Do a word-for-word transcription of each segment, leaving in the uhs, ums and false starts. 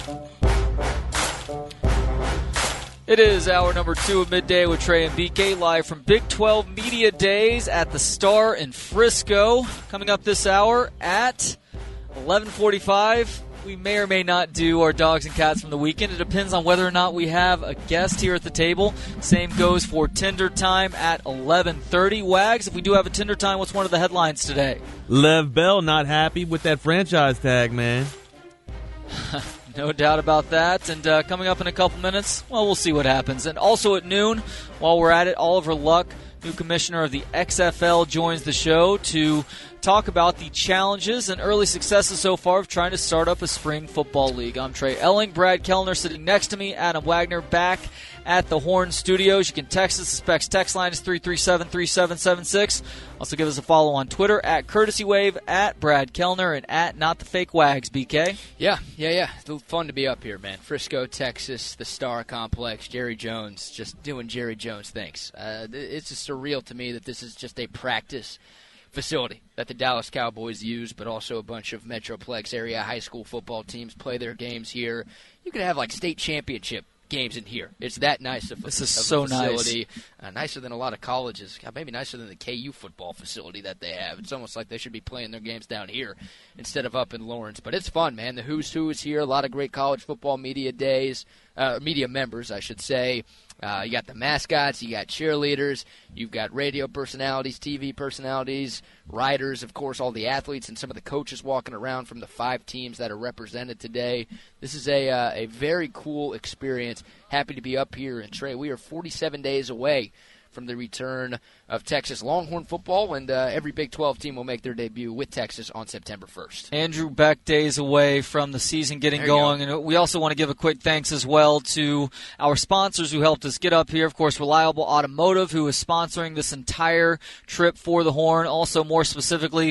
It is hour number two of Midday with Trey and B K, live from Big twelve Media Days at the Star in Frisco. Coming up this hour at eleven forty-five, we may or may not do our dogs and cats from the weekend. It depends on whether or not we have a guest here at the table. Same goes for Tender Time at eleven thirty. Wags, if we do have a Tender Time, what's one of the headlines today? Lev Bell not happy with that franchise tag, man. No doubt about that. And uh, coming up in a couple minutes, well, we'll see what happens. And also at noon, while we're at it, Oliver Luck, new commissioner of the X F L, joins the show to talk about the challenges and early successes so far of trying to start up a spring football league. I'm Trey Elling, Brad Kellner sitting next to me, Adam Wagner back at the Horn Studios. You can text us. The Specs text line is three three seven, three seven seven six. Also give us a follow on Twitter at Courtesy Wave, at Brad Kellner, and at Not the Fake Wags. B K? Yeah, yeah, yeah. It's fun to be up here, man. Frisco, Texas, the Star Complex, Jerry Jones, just doing Jerry Jones things. Uh, it's just surreal to me that this is just a practice facility that the Dallas Cowboys use, but also a bunch of Metroplex area high school football teams play their games here. You could have like state championship games in here. It's that nice of a, this is of so a facility. Nice. Uh, nicer than a lot of colleges. Maybe nicer than the K U football facility that they have. It's almost like they should be playing their games down here instead of up in Lawrence. But it's fun, man. The Who's Who is here. A lot of great college football media days, uh, media members, I should say. Uh, you got the mascots, you got cheerleaders, you've got radio personalities, T V personalities, writers, of course, all the athletes and some of the coaches walking around from the five teams that are represented today. This is a uh, a very cool experience. Happy to be up here. And, Trey, we are forty-seven days away from the return of Texas Longhorn football, and uh, every Big twelve team will make their debut with Texas on September first. Andrew Beck days away from the season getting going, go. And we also want to give a quick thanks as well to our sponsors who helped us get up here. Of course, Reliable Automotive, who is sponsoring this entire trip for the Horn. Also, more specifically,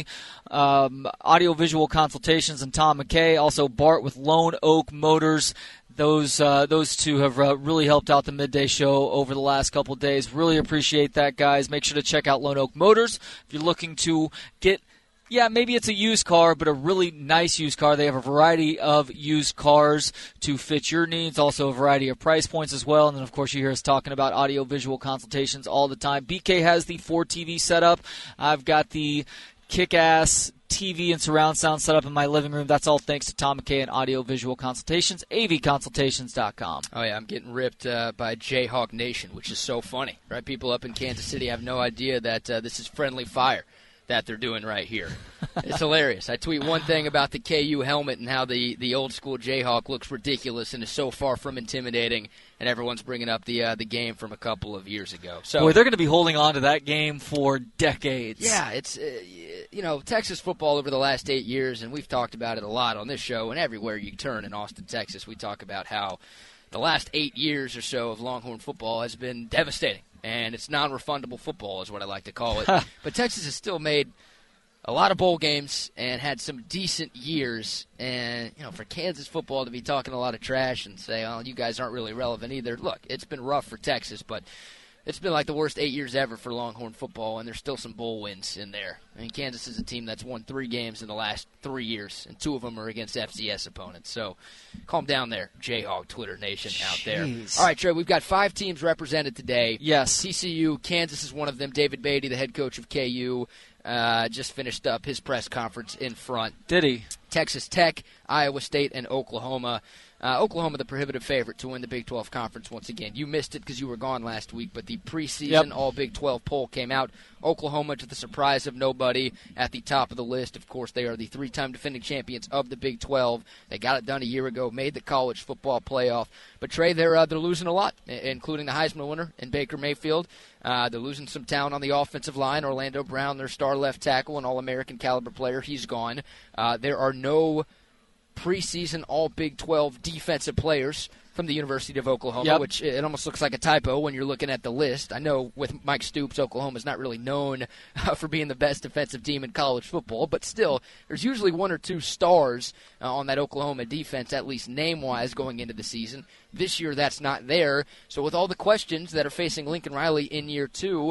um, Audiovisual Consultations and Tom McKay. Also, Bart with Lone Oak Motors. Those uh, those two have uh, really helped out the Midday Show over the last couple of days. Really appreciate that, guys. Make sure to check out Lone Oak Motors if you're looking to get, yeah, maybe it's a used car, but a really nice used car. They have a variety of used cars to fit your needs, also a variety of price points as well. And then, of course, you hear us talking about audio-visual consultations all the time. B K has the four T V setup. I've got the kick-ass T V and surround sound set up in my living room. That's all thanks to Tom McKay and Audio Visual Consultations, A V consultations dot com. Oh, yeah, I'm getting ripped uh, by Jayhawk Nation, which is so funny, right? People up in Kansas City have no idea that uh, this is friendly fire that they're doing right here. It's hilarious. I tweet one thing about the K U helmet and how the, the old-school Jayhawk looks ridiculous and is so far from intimidating, and everyone's bringing up the uh, the game from a couple of years ago. So, boy, they're going to be holding on to that game for decades. Yeah, it's, uh, you know, Texas football over the last eight years, and we've talked about it a lot on this show, and everywhere you turn in Austin, Texas, we talk about how the last eight years or so of Longhorn football has been devastating. And it's non-refundable football is what I like to call it. But Texas has still made a lot of bowl games and had some decent years. And, you know, for Kansas football to be talking a lot of trash and say, oh, you guys aren't really relevant either. Look, it's been rough for Texas, but it's been like the worst eight years ever for Longhorn football, and there's still some bowl wins in there. I mean, Kansas is a team that's won three games in the last three years, and two of them are against F C S opponents. So calm down there, Jayhawk Twitter Nation out there. Jeez. All right, Trey, we've got five teams represented today. Yes. T C U, Kansas is one of them. David Beatty, the head coach of K U, uh, just finished up his press conference in front. Did he? Texas Tech, Iowa State, and Oklahoma. Uh, Oklahoma, the prohibitive favorite to win the Big twelve Conference once again. You missed it because you were gone last week, but the preseason yep. All-Big twelve poll came out. Oklahoma, to the surprise of nobody, at the top of the list. Of course, they are the three-time defending champions of the Big twelve. They got it done a year ago, made the college football playoff. But, Trey, they're, uh, they're losing a lot, including the Heisman winner in Baker Mayfield. Uh, they're losing some talent on the offensive line. Orlando Brown, their star left tackle, an All-American caliber player, he's gone. Uh, there are no preseason All-Big twelve defensive players from the University of Oklahoma, yep. which it almost looks like a typo when you're looking at the list. I know with Mike Stoops, Oklahoma's not really known uh, for being the best defensive team in college football, but still, there's usually one or two stars uh, on that Oklahoma defense, at least name-wise, going into the season. This year, that's not there. So with all the questions that are facing Lincoln Riley in year two,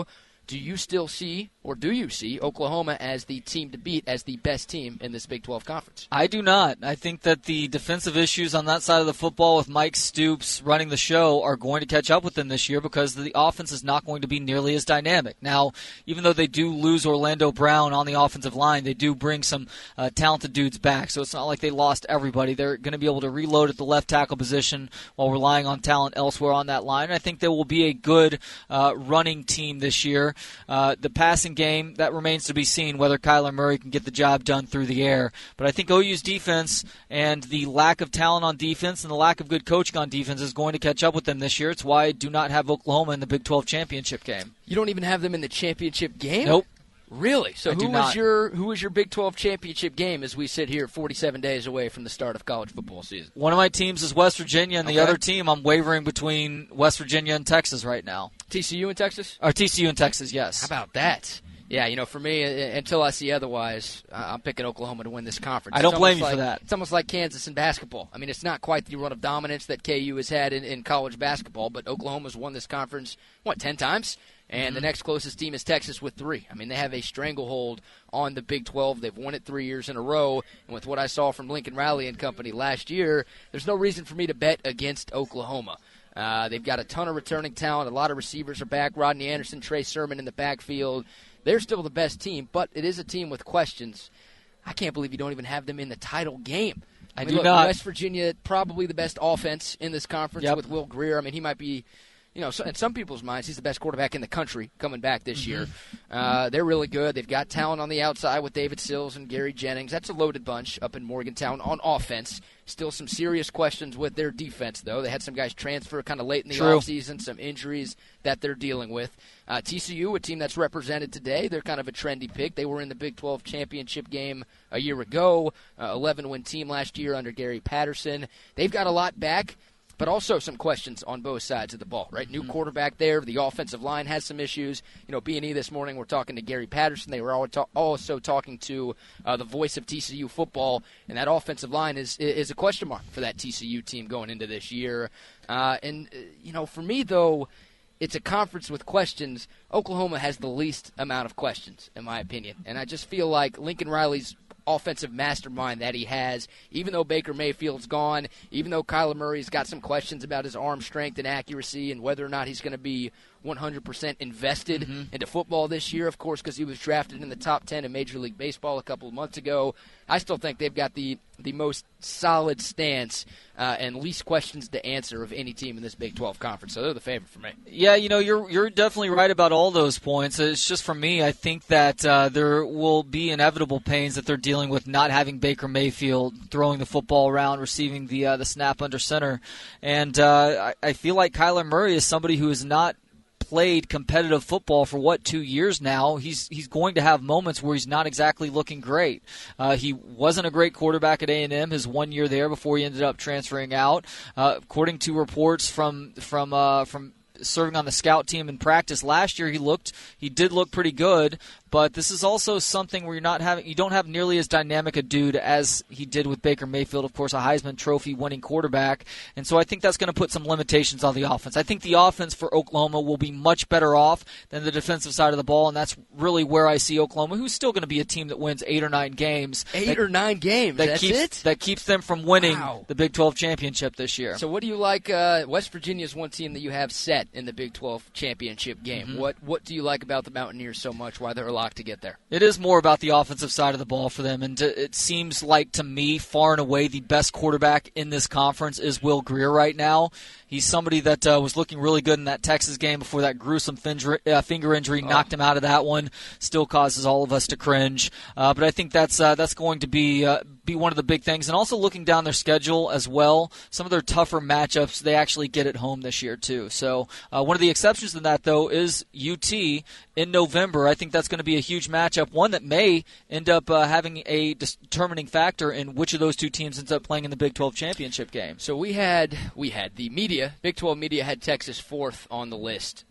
Do you still see, or do you see, Oklahoma as the team to beat, as the best team in this Big twelve Conference? I do not. I think that the defensive issues on that side of the football with Mike Stoops running the show are going to catch up with them this year because the offense is not going to be nearly as dynamic. Now, even though they do lose Orlando Brown on the offensive line, they do bring some uh, talented dudes back, so it's not like they lost everybody. They're going to be able to reload at the left tackle position while relying on talent elsewhere on that line. And I think they will be a good uh, running team this year. Uh, the passing game, that remains to be seen whether Kyler Murray can get the job done through the air. But I think O U's defense and the lack of talent on defense and the lack of good coaching on defense is going to catch up with them this year. It's why I do not have Oklahoma in the Big twelve championship game. You don't even have them in the championship game? Nope. Really? So I who do was not. your who was your Big twelve championship game as we sit here forty-seven days away from the start of college football season? One of my teams is West Virginia, and the Okay. other team I'm wavering between West Virginia and Texas right now. T C U in Texas? Or T C U and Texas, yes. How about that? Yeah, you know, for me, uh, until I see otherwise, uh, I'm picking Oklahoma to win this conference. I don't It's blame almost you like, for that. It's almost like Kansas in basketball. I mean, it's not quite the run of dominance that K U has had in, in college basketball, but Oklahoma's won this conference, what, ten times? And mm-hmm. the next closest team is Texas with three. I mean, they have a stranglehold on the Big twelve. They've won it three years in a row. And with what I saw from Lincoln Riley and company last year, there's no reason for me to bet against Oklahoma. Uh, they've got a ton of returning talent. A lot of receivers are back. Rodney Anderson, Trey Sermon in the backfield. They're still the best team, but it is a team with questions. I can't believe you don't even have them in the title game. I, I mean, do look, not. West Virginia, probably the best offense in this conference Yep. with Will Grier. I mean, he might be, you know, in some people's minds, he's the best quarterback in the country coming back this Mm-hmm. year. Uh, they're really good. They've got talent on the outside with David Sills and Gary Jennings. That's a loaded bunch up in Morgantown on offense. Still some serious questions with their defense, though. They had some guys transfer kind of late in the True. offseason, some injuries that they're dealing with. Uh, T C U, a team that's represented today, they're kind of a trendy pick. They were in the Big twelve championship game a year ago, uh, eleven-win team last year under Gary Patterson. They've got a lot back, but also some questions on both sides of the ball, right? New quarterback there. The offensive line has some issues. You know, B and E this morning, we're talking to Gary Patterson. They were also talking to uh, the voice of T C U football, and that offensive line is is a question mark for that T C U team going into this year. Uh, and, uh, you know, for me, though, it's a conference with questions. Oklahoma has the least amount of questions, in my opinion. And I just feel like Lincoln Riley's offensive mastermind that he has, even though Baker Mayfield's gone, even though Kyler Murray's got some questions about his arm strength and accuracy and whether or not he's going to be one hundred percent invested mm-hmm. into football this year, of course, because he was drafted in the top ten in Major League Baseball a couple of months ago. I still think they've got the, the most solid stance uh, and least questions to answer of any team in this Big twelve conference, so they're the favorite for me. Yeah, you know, you're you're definitely right about all those points. It's just for me, I think that uh, there will be inevitable pains that they're dealing with not having Baker Mayfield throwing the football around, receiving the uh, the snap under center. And uh, I, I feel like Kyler Murray is somebody who is not played competitive football for what two years now. He's he's going to have moments where he's not exactly looking great. Uh, he wasn't a great quarterback at A and M his one year there before he ended up transferring out. Uh, according to reports from from uh, from serving on the scout team in practice last year, he looked he did look pretty good. But this is also something where you're not having you don't have nearly as dynamic a dude as he did with Baker Mayfield, of course, a Heisman Trophy winning quarterback. And so I think that's going to put some limitations on the offense. I think the offense for Oklahoma will be much better off than the defensive side of the ball, and that's really where I see Oklahoma, who's still going to be a team that wins eight or nine games. Eight that, or nine games, that that's keeps, it? That keeps them from winning Wow. the Big twelve championship this year. So what do you like? Uh, West Virginia is one team that you have set in the Big twelve championship game. Mm-hmm. What What do you like about the Mountaineers so much, why they're locked to get there? It is more about the offensive side of the ball for them, and it seems like to me, far and away, the best quarterback in this conference is Will Grier right now. He's somebody that uh, was looking really good in that Texas game before that gruesome finger, uh, finger injury oh. knocked him out of that one. Still causes all of us to cringe. Uh, but I think that's uh, that's going to be uh, be one of the big things. And also looking down their schedule as well, some of their tougher matchups they actually get at home this year too. So uh, one of the exceptions to that, though, is U T in November. I think that's going to be a huge matchup, one that may end up uh, having a determining factor in which of those two teams ends up playing in the Big twelve championship game. So we had we had the media, Big twelve media had Texas fourth on the list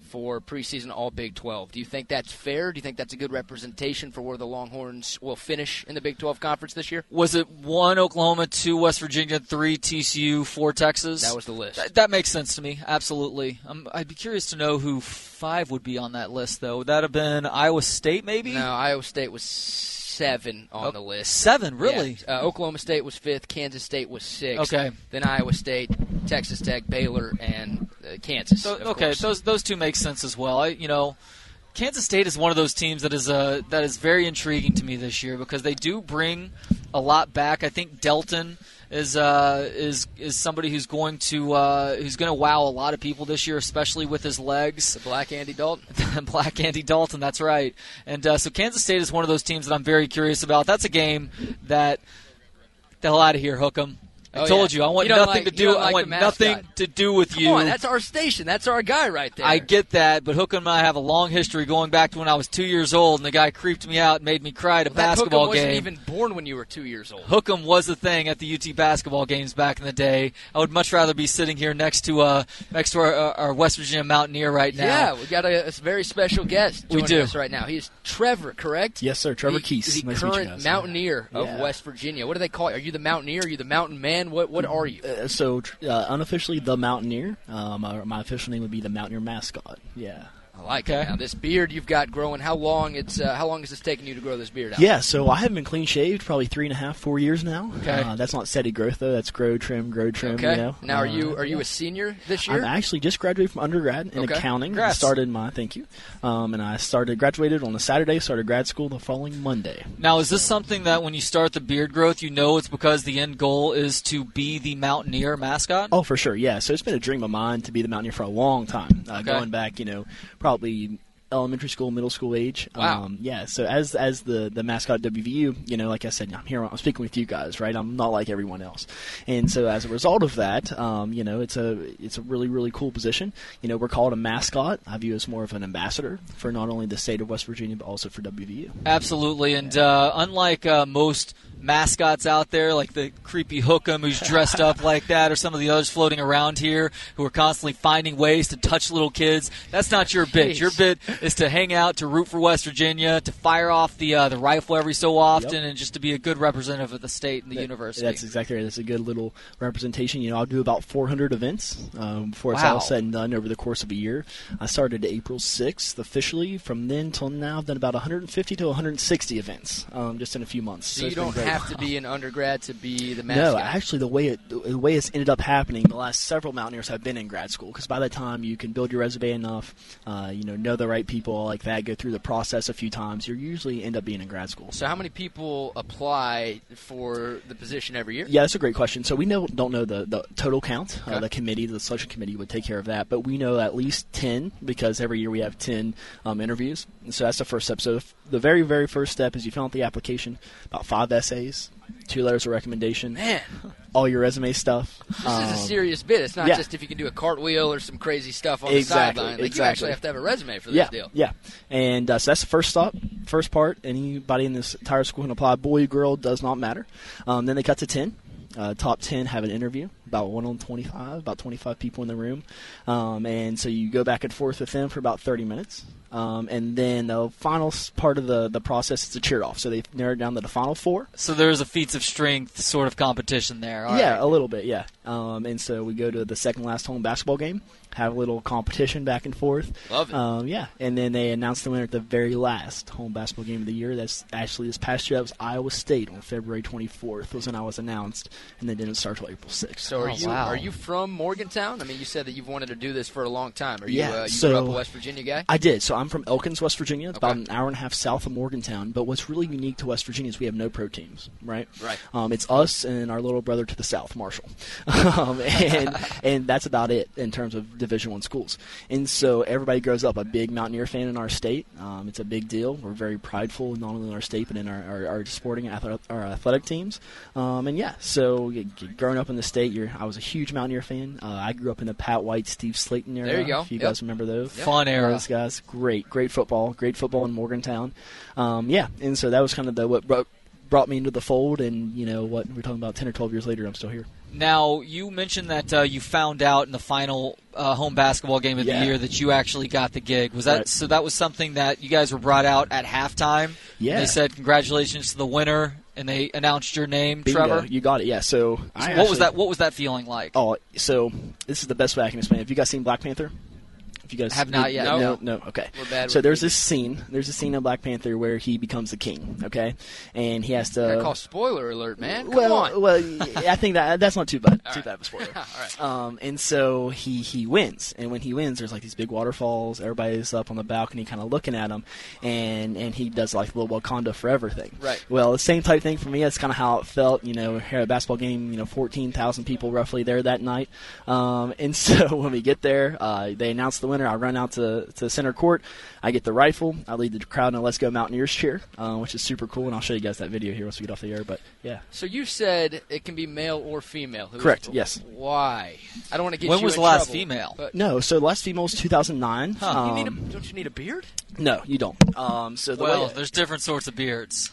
for preseason All Big twelve. Do you think that's fair? Do you think that's a good representation for where the Longhorns will finish in the Big twelve Conference this year? Was it one Oklahoma, two West Virginia, three T C U, four Texas? That was the list. Th- that makes sense to me, absolutely. Um, I'd be curious to know who five would be on that list, though. Would that have been Iowa State, maybe? No, Iowa State was seven on oh, the list. Seven, really? Yeah. Uh, Oklahoma State was fifth. Kansas State was sixth. Okay. Then Iowa State, Texas Tech, Baylor, and uh, Kansas. So, of okay, course. those those two make sense as well. I, you know, Kansas State is one of those teams that is uh, that is very intriguing to me this year because they do bring a lot back. I think Delton is uh, is is somebody who's going to uh, who's going to wow a lot of people this year, especially with his legs. The Black Andy Dalton. Black Andy Dalton, that's right. And uh, so Kansas State is one of those teams that I'm very curious about. That's a game that the hell out of here, hook 'em. I oh, told yeah. you I want you nothing like, to do. you I like want nothing to do with Come you. on, that's our station. That's our guy right there. I get that, but Hookem and I have a long history going back to when I was two years old, and the guy creeped me out and made me cry at a well, basketball Hookem game. wasn't even born when you were two years old. Hookem was the thing at the U T basketball games back in the day. I would much rather be sitting here next to uh next to our, our West Virginia Mountaineer right now. Yeah, we got a, a very special guest We joining do. us right now. He is Trevor, correct? Yes, sir. Trevor he, Keese. The Nice to meet you current guys. Mountaineer of Yeah. West Virginia. What do they call you? Are you the Mountaineer? Are you the Mountain Man? What What are you? Uh, so, uh, unofficially, the Mountaineer. Um, uh, my official name would be the Mountaineer mascot. Yeah. I like Okay. it. Now, this beard you've got growing, how long it's uh, how long has this taken you to grow this beard out? Yeah, so I haven't been clean shaved probably three and a half, four years now. Okay. Uh, that's not steady growth, though. That's grow, trim, grow, trim, Okay. you know. Now, are Uh, you are you yeah. a senior this year? I'm actually just graduated from undergrad in Okay. accounting. I Congrats. started my, thank you. Um, and I started, graduated on a Saturday, started grad school the following Monday. Now, is this something that when you start the beard growth, you know it's because the end goal is to be the Mountaineer mascot? Oh, for sure, yeah. So it's been a dream of mine to be the Mountaineer for a long time. Uh, Okay. Going back, you know, probably elementary school, middle school age. Wow. Um, yeah. So as as the, the mascot at W V U, you know, like I said, I'm here. I'm speaking with you guys, right? I'm not like everyone else, and so as a result of that, um, you know, it's a it's a really really cool position. You know, we're called a mascot. I view as more of an ambassador for not only the state of West Virginia but also for W V U. Absolutely, and uh, unlike uh, most mascots out there, like the creepy Hookem who's dressed up like that, or some of the others floating around here who are constantly finding ways to touch little kids, that's not your bit. Jeez. Your bit is to hang out, to root for West Virginia, to fire off the uh, the rifle every so often, Yep. and just to be a good representative of the state and the That- university. That's exactly right. That's a good little representation. You know, I'll do about four hundred events um, before it's all Wow. said and done over the course of a year. I started April sixth officially. From then till now, I've done about one hundred fifty to one hundred sixty events um, just in a few months. so So you it's been don't great. have to be an undergrad to be the mascot. No, actually, the way it the way it's ended up happening, the last several Mountaineers have been in grad school because by the time you can build your resume enough, uh, you know, know the right people like that, go through the process a few times, you usually end up being in grad school. So how many people apply for the position every year? Yeah, that's a great question. So we know, don't know the, the total count. Okay. Uh, the committee, the selection committee would take care of that. But we know at least ten because every year we have ten um, interviews. And so that's the first step. So the very, very first step is you fill out the application, about five essays, two letters of recommendation, Man, all your resume stuff. this is Um, a serious bit. It's not yeah. just if you can do a cartwheel or some crazy stuff on Exactly, the sideline. Like you exactly. actually have to have a resume for this yeah, deal. Yeah, and uh, so that's the first stop, first part. Anybody in this entire school can apply. Boy, girl, does not matter. Um, then they cut to ten. Uh, top ten have an interview, about one on twenty-five, about twenty-five people in the room. Um, and so you go back and forth with them for about thirty minutes. Um, and then the final s- part of the, the process is a cheer off. So they've narrowed down to the final four. So there's a feats of strength sort of competition there. All yeah, right. a little bit, yeah. Um, and so we go to the second last home basketball game, have a little competition back and forth. Love it. Um, yeah, and then they announced the winner at the very last home basketball game of the year. That's actually this past year. That was Iowa State on February twenty-fourth was when I was announced, and then didn't start till April sixth. So are Oh, you wow. are you from Morgantown? I mean, you said that you've wanted to do this for a long time. Are you, Yeah, uh, you so- grew up a West Virginia guy? I did. So I'm from Elkins, West Virginia. It's about Okay. an hour and a half south of Morgantown. But what's really unique to West Virginia is we have no pro teams, right? Right. Um, it's us and our little brother to the south, Marshall, um, and and that's about it in terms of Division One schools. And so everybody grows up a big Mountaineer fan in our state. Um, it's a big deal. We're very prideful not only in our state but in our, our, our sporting athletic, our athletic teams. Um, and yeah, so y- y- growing up in the state, you're, I was a huge Mountaineer fan. Uh, I grew up in the Pat White, Steve Slayton era. There you go. If you Yep. guys remember those. Fun era. Those guys, great, great football, great football in Morgantown. Um, yeah, and so that was kind of the what brought, brought me into the fold, and you know what we're talking about ten or twelve years later, I'm still here. Now, you mentioned that uh, you found out in the final uh, home basketball game of yeah. the year that you actually got the gig. Was that right. so? That was something that you guys were brought out at halftime. Yeah, they said congratulations to the winner, and they announced your name, Bingo. Trevor. You got it. Yeah. So, so I what actually, was that? What was that feeling like? Oh, so this is the best way I can explain it. Have you guys seen Black Panther? If you guys have not yet. No, no, no. Okay. We're bad so with there's movies. this scene. There's a scene in Black Panther where he becomes the king. Okay, and he has to. I call spoiler alert, man. Come well, on. well, I think that that's not too bad. All too right. bad of a spoiler. All right. Um, and so he he wins, and when he wins, there's like these big waterfalls. Everybody's up on the balcony, kind of looking at him, and and he does like the little Wakanda Forever thing. Right. Well, the same type thing for me. That's kind of how it felt. You know, here at a basketball game, you know, fourteen thousand people roughly there that night. Um, and so when we get there, uh, they announce the winner. I run out to to center court. I get the rifle. I lead the crowd in a Let's Go Mountaineers cheer, uh, which is super cool. And I'll show you guys that video here once we get off the air. But yeah. So you said it can be male or female. Who Correct, is- yes. Why? I don't want to get When you was in the last trouble, female? but- No, so the last female was two thousand nine. Huh. You need a, Um, don't you need a beard? no, you don't. Um, so the Well, way, there's different sorts of beards.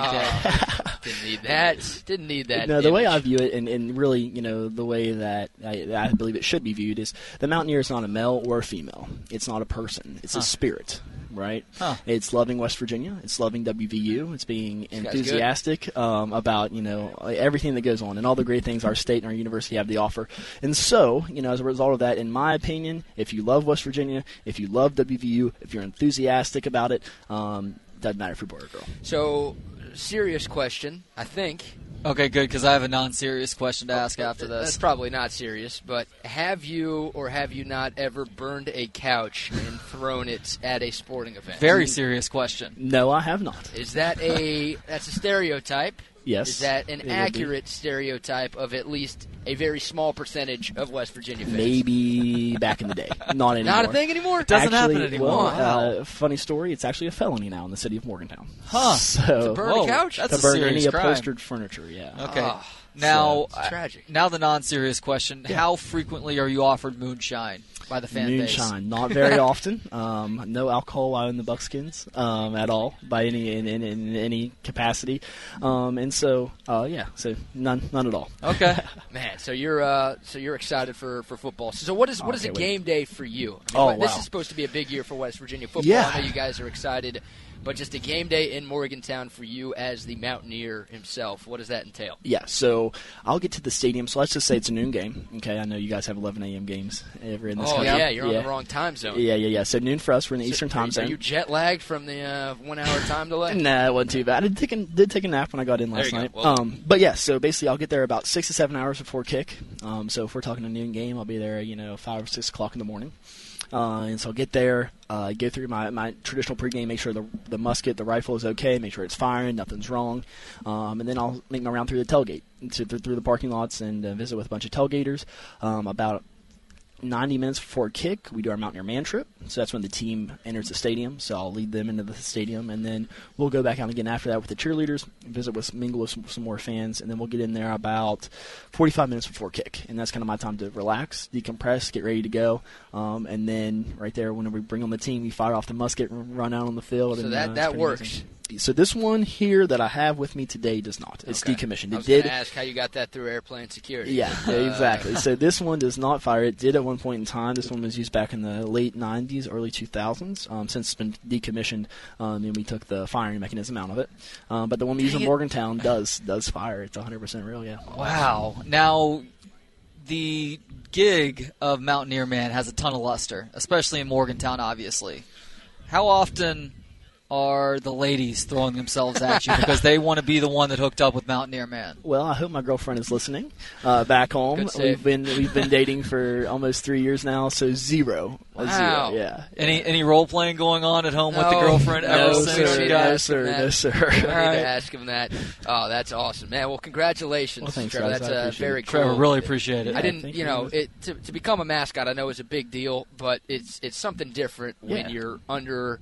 Oh, didn't need that. Didn't need that. no, the way image. I view it, and, and really, you know, the way that I, I believe it should be viewed is the Mountaineer is not a male or a female. It's not a person. It's Huh. a spirit, right? Huh. It's loving West Virginia. It's loving W V U. It's being guy's good. enthusiastic um, about, you know, everything that goes on and all the great things our state and our university have to offer. And so, you know, as a result of that, in my opinion, if you love West Virginia, if you love W V U, if you're enthusiastic about it, um, doesn't matter if you're boy or girl. So, serious question, I think. Okay, good, because I have a non-serious question to ask after That's this. probably not serious, but have you or have you not ever burned a couch and thrown it at a sporting event? Very serious question. No, I have not. Is that a that's a stereotype? Yes. Is that an it would be. accurate stereotype of at least a very small percentage of West Virginia fans? Maybe back in the day. Not anymore. Not a thing anymore? Doesn't Actually, happen anymore. Well, Wow. uh, funny story. It's actually a felony now in the city of Morgantown. Huh. So To burn Whoa, a couch? that's to a burn serious any crime. upholstered furniture. Yeah. Okay. Oh, now, it's tragic. now the non-serious question: Yeah. how frequently are you offered moonshine by the fan base? Moonshine, not very often. Um, no alcohol while in the Buckskins um, at all, by any in, in, in any capacity. Um, and so, uh, yeah, so none, none at all. Okay. Man, so you're uh, so you're excited for, for football. So what is what Oh, is a can't wait. game day for you? I mean, Oh, what- This wow. is supposed to be a big year for West Virginia football. Yeah. I know you guys are excited, but just a game day in Morgantown for you as the Mountaineer himself. What does that entail? Yeah, so I'll get to the stadium. So let's just say it's a noon game. Okay, I know you guys have eleven a.m. games ever in this Oh country. yeah, you're on yeah. the wrong time zone. Yeah, yeah, yeah. So noon for us. We're in the So Eastern are- time Are zone. you jet lagged from the uh, one hour time delay? Nah, it wasn't too bad. I did take, a, did take a nap when I got in last There you night. go. Well- um, but yeah, so basically I'll get there about six to seven hours before kick. Um, so if we're talking a noon game, I'll be there, you know, five or six o'clock in the morning. Uh, and so I'll get there, uh, go through my, my traditional pregame, make sure the the musket, the rifle is okay, make sure it's firing, nothing's wrong. Um, and then I'll make my round through the tailgate, to, through the parking lots and uh, visit with a bunch of tailgaters. Um, about ninety minutes before kick, we do our Mountaineer Man Trip. So that's when the team enters the stadium. So I'll lead them into the stadium, and then we'll go back out again after that with the cheerleaders, visit with mingle with some, some more fans, and then we'll get in there about forty-five minutes before kick. And that's kind of my time to relax, decompress, get ready to go. Um, and then right there, whenever we bring on the team, we fire off the musket, and run out on the field. So and, that uh, it's that pretty works. amazing. So this one here that I have with me today does not. It's Okay. decommissioned. I It was did. going to ask how you got that through airplane security. Yeah, Uh, exactly. So this one does not fire. It did at one point in time. This one was used back in the late nineties, early two thousands. Um, since it's been decommissioned, um, and we took the firing mechanism out of it. Um, but the one we use in Dang it. Morgantown does does fire. It's one hundred percent real. Yeah. Wow. Now, the gig of Mountaineer Man has a ton of luster, especially in Morgantown, obviously. How often are the ladies throwing themselves at you because they want to be the one that hooked up with Mountaineer Man? Well, I hope my girlfriend is listening. Uh, back home, Good save. we've been we've been dating for almost three years now. So zero, A Wow. zero. Yeah. Any any role playing going on at home with the No, girlfriend no, ever no, since sir, you got- no, guys? sir, that. no, sir. I need All right. to ask him that. Oh, that's awesome, man. Well, congratulations, Well, thanks, Trevor. guys. That's I uh, appreciate very it. cool. Trevor, really appreciate it. I didn't, thank you you. know, it to, to become a mascot. I know is a big deal, but it's it's something different when Yeah. you're under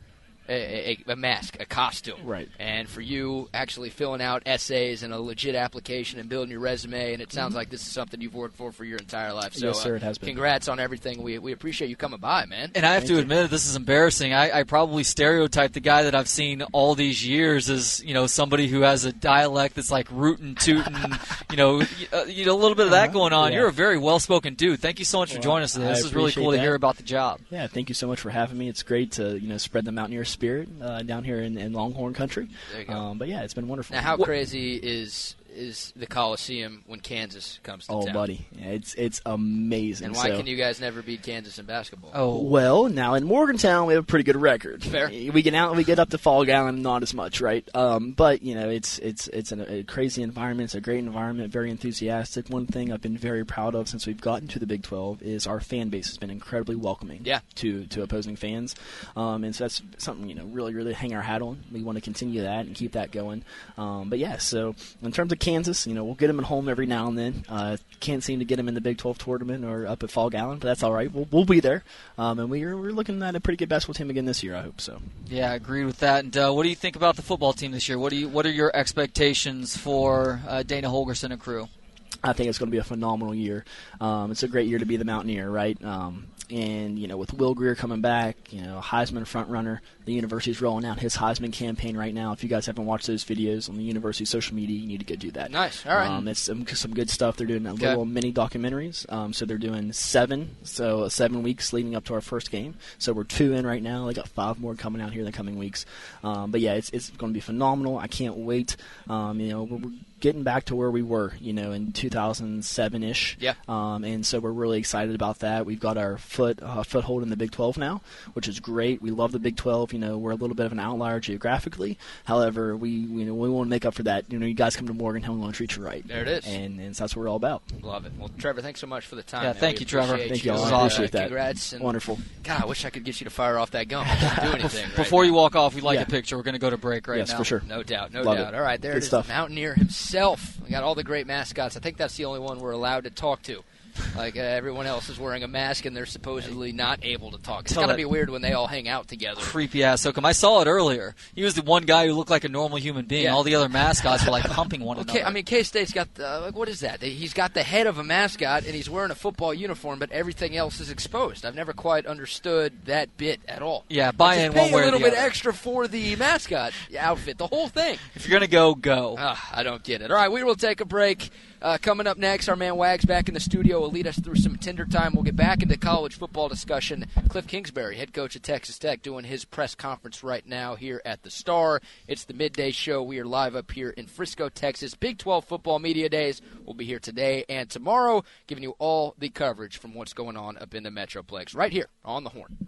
a, a, a mask, a costume. Right. And for you actually filling out essays and a legit application and building your resume, and it sounds mm-hmm. like this is something you've worked for for your entire life. So, yes, sir, it has uh, been. Congrats on everything. We we appreciate you coming by, man. And I have Thank to you. admit, this is embarrassing. I, I probably stereotype the guy that I've seen all these years as, you know, somebody who has a dialect that's like rootin' tootin', you know, uh, you know, a little bit of that going on. Yeah. You're a very well-spoken dude. Thank you so much for Well, joining us today. This I is really cool appreciate to hear that. about the job. Yeah, thank you so much for having me. It's great to, you know, spread the Mountaineer spirit uh, down here in, in Longhorn country. There you go. Um, but yeah, it's been wonderful. Now, how What- crazy is is the Coliseum when Kansas comes to Oh, town? buddy, yeah, it's it's amazing. And why So- can you guys never beat Kansas in basketball? Oh, Well, now in Morgantown we have a pretty good record. Fair. We get out, we get up to Fall Gallon, not as much, right? Um, but you know, it's it's it's an, a crazy environment. It's a great environment, very enthusiastic. One thing I've been very proud of since we've gotten to the Big twelve is our fan base has been incredibly welcoming. Yeah. To to opposing fans, um, and so that's something you know really really hang our hat on. We want to continue that and keep that going. Um, but yeah, so in terms of Kansas, you know, we'll get them at home every now and then. Uh, can't seem to get them in the Big twelve tournament or up at Fall Gallon, but that's all right. We'll, we'll be there, um, and we're we're looking at a pretty good basketball team again this year. I hope so. yeah, I agree with that. And uh, what do you think about the football team this year? What do you What are your expectations for uh, Dana Holgerson and crew? I think it's going to be a phenomenal year. Um, it's a great year to be the Mountaineer, right? Um, and, you know, with Will Greer coming back, you know, Heisman front runner, the university's rolling out his Heisman campaign right now. If you guys haven't watched those videos on the university's social media, you need to go do that. Nice. All right. Um, it's some, some good stuff. They're doing a Okay. little mini documentaries. Um, so they're doing seven, so seven weeks leading up to our first game. So we're two in right now. They got five more coming out here in the coming weeks. Um, but yeah, it's it's going to be phenomenal. I can't wait. Um, you know, we're, we're getting back to where we were, you know, in two thousand seven ish. Yeah. Um, and so we're really excited about that. We've got our foot uh, foothold in the Big twelve now, which is great. We love the Big twelve. You know, we're a little bit of an outlier geographically. However, we you know we want to make up for that. You know, you guys come to Morgantown, we want to treat you right. There it is. And, and so that's what we're all about. Love it. Well, Trevor, thanks so much for the time. Yeah, man. thank We you, Trevor. appreciate Thank you all. This is I awesome. appreciate that. Congrats. And Wonderful. God, I wish I could get you to fire off that gun. I can't do anything. right Before you now. walk off, we'd like Yeah. a picture. We're going to go to break right yes, now. for sure. No doubt, no Love doubt. it. All right, there Good it is, stuff. the Mountaineer himself. We got all the great mascots. I think that's the only one we're allowed to talk to. Like uh, everyone else is wearing a mask and they're supposedly not able to talk. It's Tell gotta that- be weird when they all hang out together. Creepy ass Hokum. I saw it earlier. He was the one guy who looked like a normal human being. Yeah. All the other mascots were like humping one Okay, another. I mean, K-State's got the, like, what is that? He's got the head of a mascot and he's wearing a football uniform, but everything else is exposed. I've never quite understood that bit at all. yeah, buy Just in pay one way a or little the bit other. extra for the mascot outfit, the whole thing. If you're going to go, go. Ah, I don't get it. All right, we will take a break. Uh, coming up next, our man Wags back in the studio will lead us through some Tinder time. We'll get back into college football discussion. Cliff Kingsbury, head coach at Texas Tech, doing his press conference right now here at the Star. It's the midday show. We are live up here in Frisco, Texas. Big twelve football media days will be here today and tomorrow, giving you all the coverage from what's going on up in the Metroplex right here on the Horn.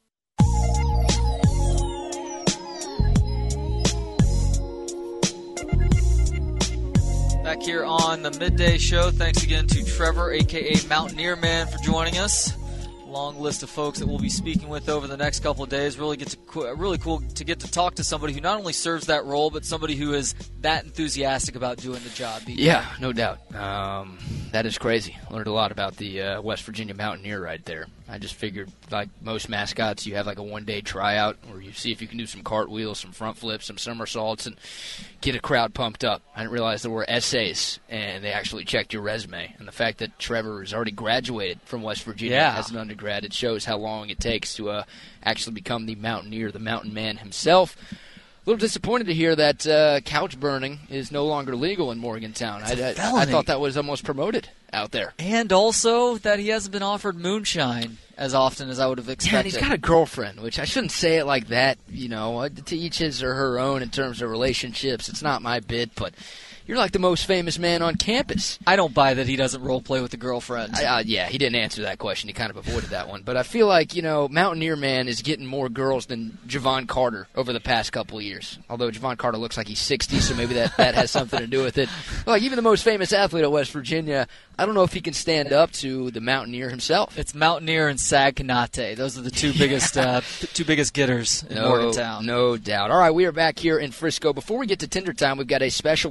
Back here on the midday show. Thanks again to Trevor, a k a. Mountaineer Man, for joining us. Long list of folks that we'll be speaking with over the next couple of days. Really get to, really cool to get to talk to somebody who not only serves that role, but somebody who is that enthusiastic about doing the job. Yeah, no doubt. Um, that is crazy. Learned a lot about the uh, West Virginia Mountaineer right there. I just figured, like most mascots, you have like a one-day tryout where you see if you can do some cartwheels, some front flips, some somersaults, and get a crowd pumped up. I didn't realize there were essays, and they actually checked your resume. And the fact that Trevor has already graduated from West Virginia Yeah. as an undergrad, it shows how long it takes to uh, actually become the Mountaineer, the mountain man himself. A little disappointed to hear that uh, couch burning is no longer legal in Morgantown. I, I, I felony. thought that was almost promoted out there. And also that he hasn't been offered moonshine as often as I would have expected. Yeah, and he's got a girlfriend, which I shouldn't say it like that. You know, to each his or her own in terms of relationships. It's not my bit, but you're like the most famous man on campus. I don't buy that he doesn't role play with the girlfriend. I, uh, yeah, he didn't answer that question. He kind of avoided that one. But I feel like, you know, Mountaineer Man is getting more girls than Javon Carter over the past couple of years. Although Javon Carter looks like he's sixty, so maybe that, that has something to do with it. Like, even the most famous athlete at West Virginia, I don't know if he can stand up to the Mountaineer himself. It's Mountaineer and Sag Kanate. Those are the two biggest uh, two biggest getters in No, Morgantown. no doubt. All right, we are back here in Frisco. Before we get to Tinder time, we've got a special guest.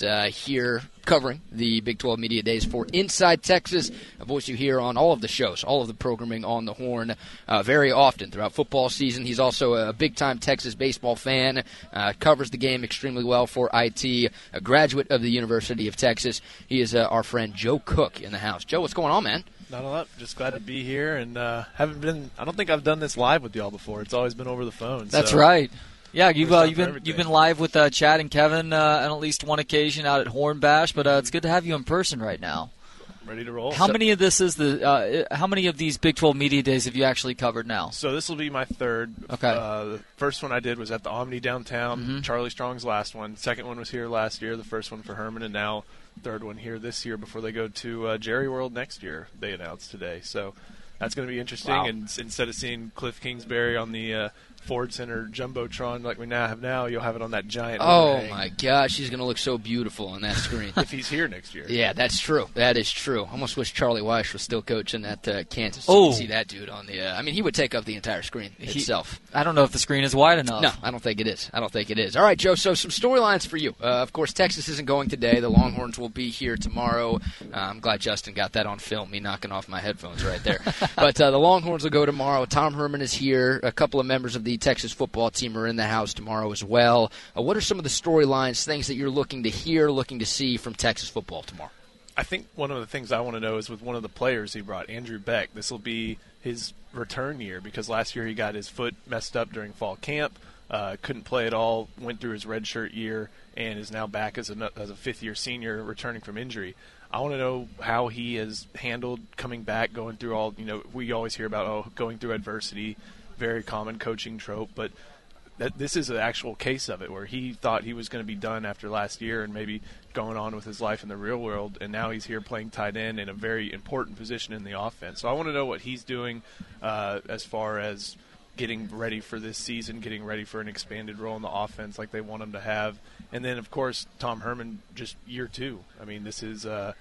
uh, here covering the Big twelve Media Days for Inside Texas, a voice you hear on all of the shows, all of the programming on the Horn uh, very often throughout football season. He's also a big-time Texas baseball fan, uh, covers the game extremely well for I T, a graduate of the University of Texas. He is uh, our friend Joe Cook in the house. Joe, what's going on, man? Not a lot. Just glad to be here, and uh, haven't been. I don't think I've done this live with y'all before. It's always been over the phone. That's so. right. Yeah, you've uh, you've been everything. you've been live with uh, Chad and Kevin uh, on at least one occasion out at Horn Bash, but uh, it's good to have you in person right now. Ready to roll. How so, many of this is the? Uh, how many of these Big twelve Media Days have you actually covered now? So this will be my third. Okay. Uh, the first one I did was at the Omni downtown. Mm-hmm. Charlie Strong's last one. Second one was here last year. The first one for Herman, and now third one here this year before they go to uh, Jerry World next year. They announced today, so that's going to be interesting. Wow. And s- instead of seeing Cliff Kingsbury on the uh, Ford Center Jumbotron like we now have now, you'll have it on that giant Oh, overhang. my gosh, he's going to look so beautiful on that screen. If he's here next year. Yeah, that's true. That is true. I almost wish Charlie Weiss was still coaching at uh, Kansas. Oh. To see that dude on the. Uh, I mean, he would take up the entire screen He- itself. I don't know if the screen is wide enough. No, I don't think it is. I don't think it is. All right, Joe. So some storylines for you. Uh, of course, Texas isn't going today. The Longhorns will be here tomorrow. Uh, I'm glad Justin got that on film. Me knocking off my headphones right there. But uh, the Longhorns will go tomorrow. Tom Herman is here. A couple of members of the Texas football team are in the house tomorrow as well. Uh, what are some of the storylines, things that you're looking to hear, looking to see from Texas football tomorrow? I think one of the things I want to know is with one of the players he brought, Andrew Beck. This will be his return year because last year he got his foot messed up during fall camp, uh, couldn't play at all, went through his redshirt year, and is now back as a, as a fifth-year senior returning from injury. I want to know how he has handled coming back, going through all, you know, we always hear about, oh, going through adversity, very common coaching trope, but that this is an actual case of it where he thought he was going to be done after last year and maybe going on with his life in the real world, and now he's here playing tight end in a very important position in the offense. So I want to know what he's doing uh, as far as getting ready for this season, getting ready for an expanded role in the offense like they want him to have. And then, of course, Tom Herman, just year two. I mean, this is uh,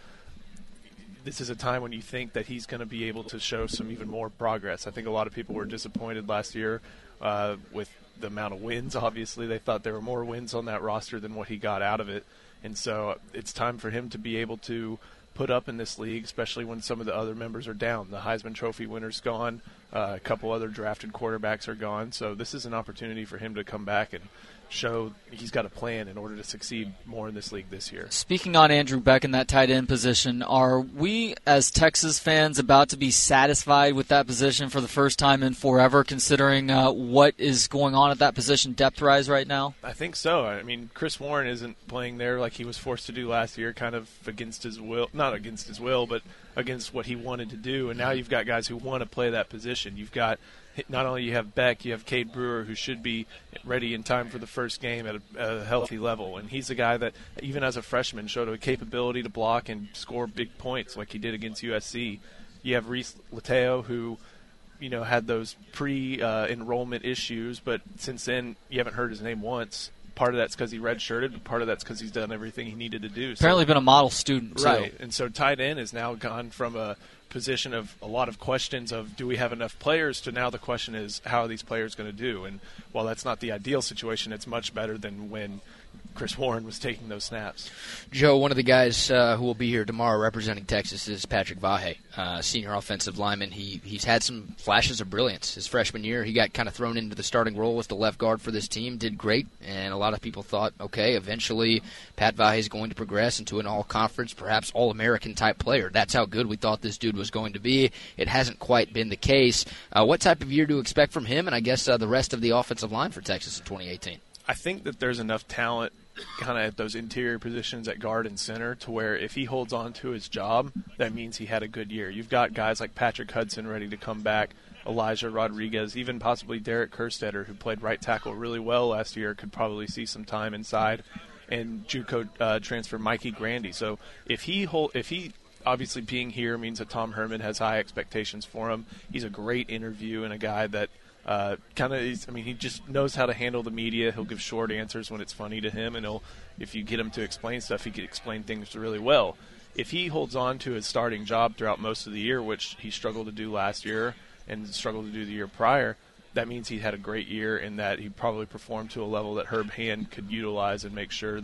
this is a time when you think that he's going to be able to show some even more progress. I think a lot of people were disappointed last year uh, with the amount of wins. Obviously, they thought there were more wins on that roster than what he got out of it. And so it's time for him to be able to put up in this league, especially when some of the other members are down. The Heisman Trophy winner's gone. Uh, a couple other drafted quarterbacks are gone. So this is an opportunity for him to come back and show he's got a plan in order to succeed more in this league this year. Speaking on Andrew Beck in that tight end position, are we as Texas fans about to be satisfied with that position for the first time in forever, considering uh, what is going on at that position depth-wise right now? I think so. I mean, Chris Warren isn't playing there like he was forced to do last year, kind of against his will. Not against his will, but against what he wanted to do. And now you've got guys who want to play that position. You've got not only you have Beck, you have Cade Brewer, who should be ready in time for the first game at a, a healthy level. And he's a guy that, even as a freshman, showed a capability to block and score big points like he did against U S C. You have Reese Lateo, who, you know, had those pre-enrollment uh, issues, but since then you haven't heard his name once. Part of that's because he redshirted, but part of that's because he's done everything he needed to do. Apparently so, been a model student, too. Right, and so tight end has now gone from a position of a lot of questions of do we have enough players to now the question is how are these players going to do? And while that's not the ideal situation, it's much better than when Chris Warren was taking those snaps. Joe, one of the guys uh, who will be here tomorrow representing Texas is Patrick Vahe, uh, senior offensive lineman. He He's had some flashes of brilliance. His freshman year, he got kind of thrown into the starting role as the left guard for this team, did great, and a lot of people thought, okay, eventually Pat Vahe is going to progress into an all-conference, perhaps all-American type player. That's how good we thought this dude was going to be. It hasn't quite been the case. Uh, what type of year do you expect from him and I guess uh, the rest of the offensive line for Texas in twenty eighteen? I think that there's enough talent kind of at those interior positions at guard and center to where if he holds on to his job, that means he had a good year. You've got guys like Patrick Hudson ready to come back, Elijah Rodriguez, even possibly Derek Kerstetter, who played right tackle really well last year, could probably see some time inside, and JUCO uh, transfer Mikey Grandy. So if he hold, if he obviously being here means that Tom Herman has high expectations for him. He's a great interview and a guy that Uh, kind of, I mean, he just knows how to handle the media. He'll give short answers when it's funny to him, and he'll, if you get him to explain stuff, he can explain things really well. If he holds on to his starting job throughout most of the year, which he struggled to do last year and struggled to do the year prior, that means he had a great year and that he probably performed to a level that Herb Hand could utilize and make sure that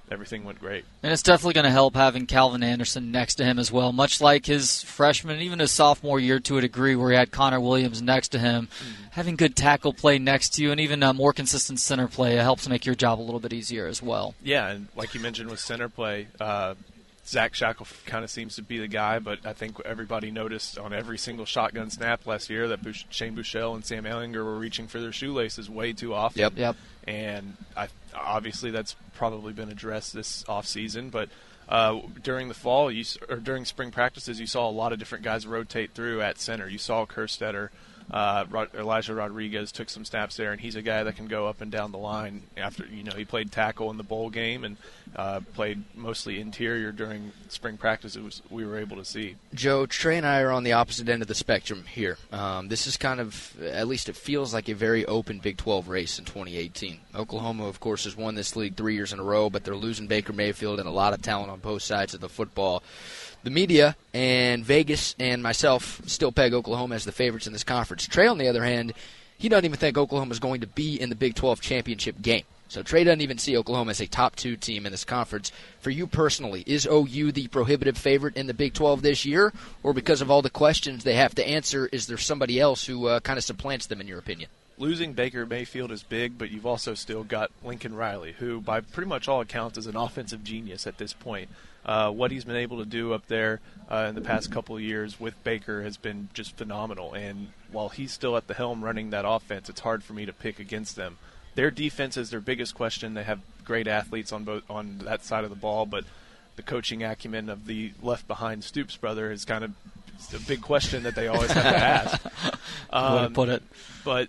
everything went great. And it's definitely going to help having Calvin Anderson next to him as well, much like his freshman, even his sophomore year to a degree where he had Connor Williams next to him. Mm-hmm. Having good tackle play next to you and even uh, more consistent center play helps make your job a little bit easier as well. Yeah, and like you mentioned with center play, uh, Zach Shackle kind of seems to be the guy, but I think everybody noticed on every single shotgun snap last year that Bush- Shane Buechele and Sam Ehlinger were reaching for their shoelaces way too often. Yep. Yep. And I, obviously that's probably been addressed this offseason, but uh, during the fall you, or during spring practices, you saw a lot of different guys rotate through at center. You saw Kerstetter. Uh, Rod- Elijah Rodriguez took some snaps there, and he's a guy that can go up and down the line. After you know, he played tackle in the bowl game and uh, played mostly interior during spring practice. It was we were able to see. Joe, Trey and I are on the opposite end of the spectrum here. Um, this is kind of, at least it feels like a very open Big twelve race in twenty eighteen. Oklahoma, of course, has won this league three years in a row, but they're losing Baker Mayfield and a lot of talent on both sides of the football. The media and Vegas and myself still peg Oklahoma as the favorites in this conference. Trey, on the other hand, he doesn't even think Oklahoma is going to be in the Big twelve championship game. So Trey doesn't even see Oklahoma as a top two team in this conference. For you personally, is O U the prohibitive favorite in the Big twelve this year? Or because of all the questions they have to answer, is there somebody else who uh, kind of supplants them in your opinion? Losing Baker Mayfield is big, but you've also still got Lincoln Riley, who by pretty much all accounts is an offensive genius at this point. Uh, what he's been able to do up there uh, in the past couple of years with Baker has been just phenomenal. And while he's still at the helm running that offense, it's hard for me to pick against them. Their defense is their biggest question. They have great athletes on both on that side of the ball, but the coaching acumen of the left-behind Stoops brother is kind of a big question that they always have to ask. Um, Way to put it. But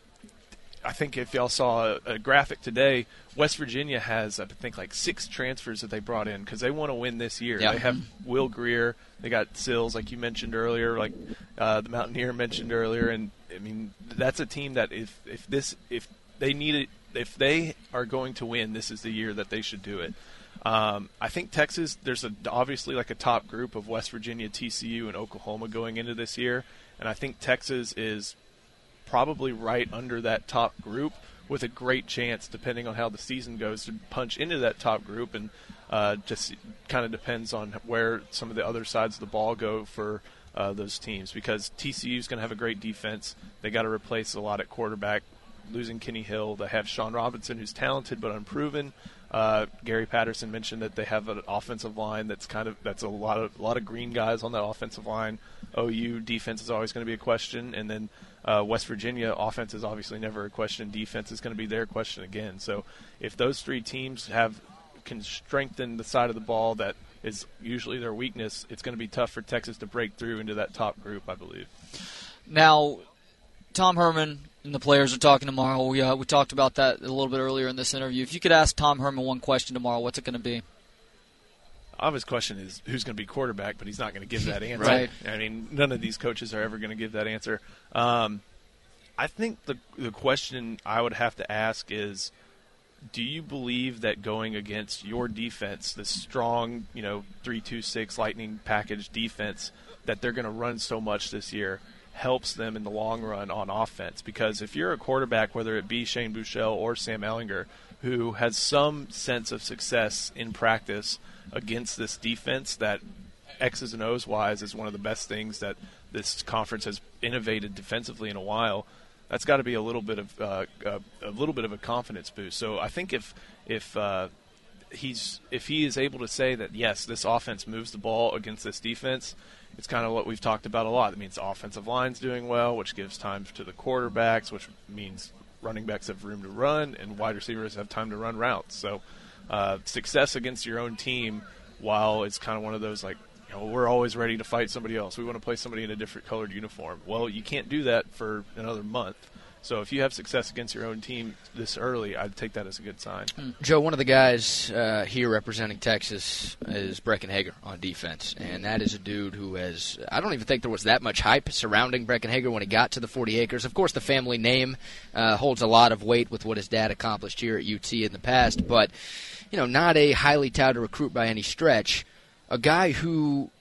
I think if y'all saw a, a graphic today, West Virginia has, I think, like six transfers that they brought in because they want to win this year. Yep. They have Will Greer. They got Sills, like you mentioned earlier, like uh, the Mountaineer mentioned earlier. And, I mean, that's a team that if, if this if they need it, if they are going to win, this is the year that they should do it. Um, I think Texas, there's a, obviously like a top group of West Virginia, T C U, and Oklahoma going into this year. And I think Texas is probably right under that top group with a great chance, depending on how the season goes, to punch into that top group. And uh, just kind of depends on where some of the other sides of the ball go for uh, those teams, because T C U is going to have a great defense. They got to replace a lot at quarterback. Losing Kenny Hill, they have Sean Robinson, who's talented but unproven. Uh, Gary Patterson mentioned that they have an offensive line that's kind of that's a lot of a lot of green guys on that offensive line. O U defense is always going to be a question, and then uh, West Virginia offense is obviously never a question. Defense is going to be their question again. So if those three teams have can strengthen the side of the ball that is usually their weakness, it's going to be tough for Texas to break through into that top group, I believe. Now, Tom Herman and the players are talking tomorrow. We uh, we talked about that a little bit earlier in this interview. If you could ask Tom Herman one question tomorrow, what's it going to be? Obvious question is who's going to be quarterback, but he's not going to give that answer. Right. I mean, none of these coaches are ever going to give that answer. Um, I think the the question I would have to ask is, do you believe that going against your defense, this strong, you know, three two six Lightning package defense, that they're going to run so much this year, helps them in the long run on offense? Because if you're a quarterback, whether it be Shane Buechele or Sam Ehlinger, who has some sense of success in practice against this defense that X's and O's wise is one of the best things that this conference has innovated defensively in a while, that's got to be a little bit of uh, a, a little bit of a confidence boost. So I think if if uh, he's if he is able to say that yes, this offense moves the ball against this defense, it's kind of what we've talked about a lot. It means the offensive line's doing well, which gives time to the quarterbacks, which means running backs have room to run, and wide receivers have time to run routes. So uh, success against your own team, while it's kind of one of those like, you know, we're always ready to fight somebody else. We want to play somebody in a different colored uniform. Well, you can't do that for another month. So if you have success against your own team this early, I'd take that as a good sign. Joe, one of the guys uh, here representing Texas is Brecken Hager on defense, and that is a dude who has – I don't even think there was that much hype surrounding Brecken Hager when he got to the forty acres. Of course, the family name uh, holds a lot of weight with what his dad accomplished here at U T in the past, but, you know, not a highly touted recruit by any stretch. A guy who –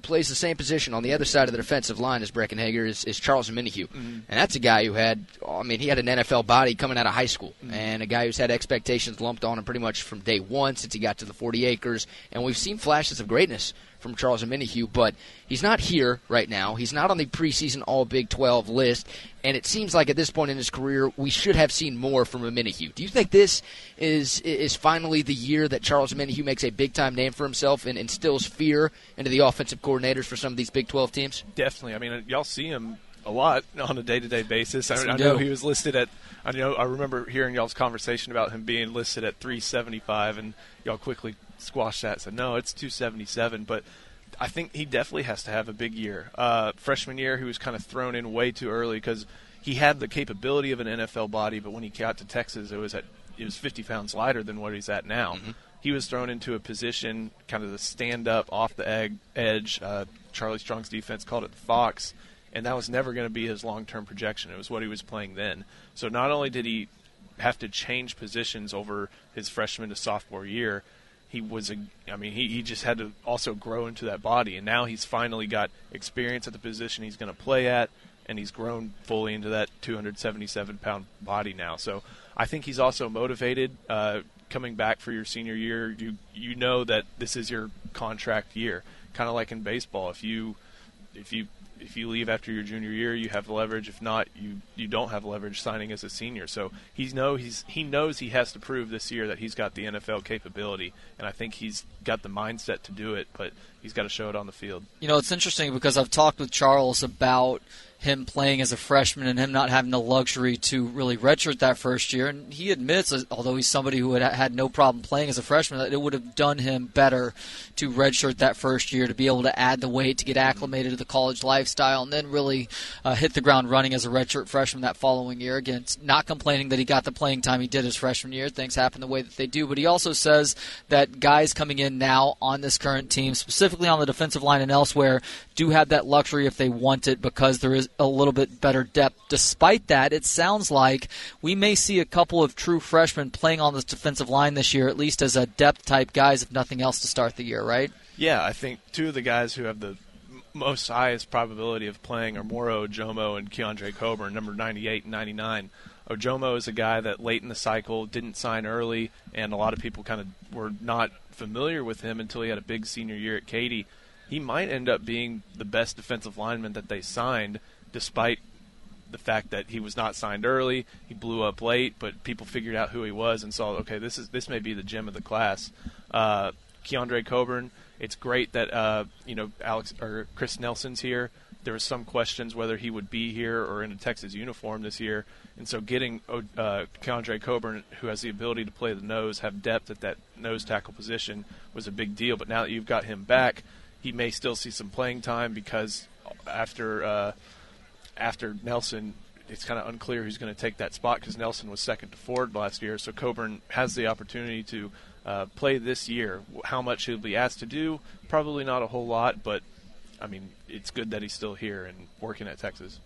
plays the same position on the other side of the defensive line as Breckenhager is, is Charles Omenihu. Mm-hmm. And that's a guy who had, I mean, he had an N F L body coming out of high school, mm-hmm. and a guy who's had expectations lumped on him pretty much from day one since he got to the forty acres. And we've seen flashes of greatness from Charles Omenihu, but he's not here right now. He's not on the preseason All Big twelve list, and it seems like at this point in his career, we should have seen more from Omenihu. Do you think this is is finally the year that Charles Omenihu makes a big-time name for himself and instills fear into the offensive coordinators for some of these Big twelve teams? Definitely. I mean, y'all see him a lot on a day-to-day basis. Yes, I, I know he was listed at – I know I remember hearing y'all's conversation about him being listed at three seventy-five, and y'all quickly squashed that and said, no, it's two seventy-seven. But I think he definitely has to have a big year. Uh, freshman year, he was kind of thrown in way too early because he had the capability of an N F L body, but when he got to Texas, it was at it was fifty pounds lighter than what he's at now. Mm-hmm. He was thrown into a position, kind of the stand-up, off the egg, edge. Uh, Charlie Strong's defense called it the Fox, and that was never going to be his long-term projection. It was what he was playing then. So not only did he have to change positions over his freshman to sophomore year, he was a, I mean, he, he just had to also grow into that body, and now he's finally got experience at the position he's going to play at, and he's grown fully into that two seventy-seven pound body now. So I think he's also motivated. Uh, coming back for your senior year, you you know that this is your contract year, kind of like in baseball. If you if you if you leave after your junior year, you have leverage. If not, you you don't have leverage signing as a senior. So he's know he's he knows he has to prove this year that he's got the N F L capability, and I think he's got the mindset to do it, but he's got to show it on the field. You know, it's interesting because I've talked with Charles about him playing as a freshman and him not having the luxury to really redshirt that first year. And he admits, although he's somebody who had had no problem playing as a freshman, that it would have done him better to redshirt that first year, to be able to add the weight, to get acclimated to the college lifestyle, and then really uh, hit the ground running as a redshirt freshman that following year. Again, not complaining that he got the playing time he did his freshman year. Things happen the way that they do. But he also says that guys coming in now on this current team, specifically on the defensive line and elsewhere, do have that luxury if they want it, because there is a little bit better depth. Despite that, it sounds like we may see a couple of true freshmen playing on this defensive line this year, at least as a depth-type guys, if nothing else, to start the year, right? Yeah, I think two of the guys who have the most highest probability of playing are Moro Ojomo and Keandre Coburn, number ninety-eight and ninety-nine. Ojomo is a guy that late in the cycle didn't sign early, and a lot of people kind of were not familiar with him until he had a big senior year at Katy. He might end up being the best defensive lineman that they signed, despite the fact that he was not signed early. He blew up late, but people figured out who he was and saw, okay, this is this may be the gem of the class. Uh, Keandre Coburn, it's great that uh, you know Alex or Chris Nelson's here. There was some questions whether he would be here or in a Texas uniform this year, and so getting uh, Keandre Coburn, who has the ability to play the nose, have depth at that nose tackle position, was a big deal. But now that you've got him back, he may still see some playing time, because after uh, after Nelson, it's kind of unclear who's going to take that spot, because Nelson was second to Ford last year. So Coburn has the opportunity to uh, play this year. How much he'll be asked to do, probably not a whole lot, but, I mean, it's good that he's still here and working at Texas.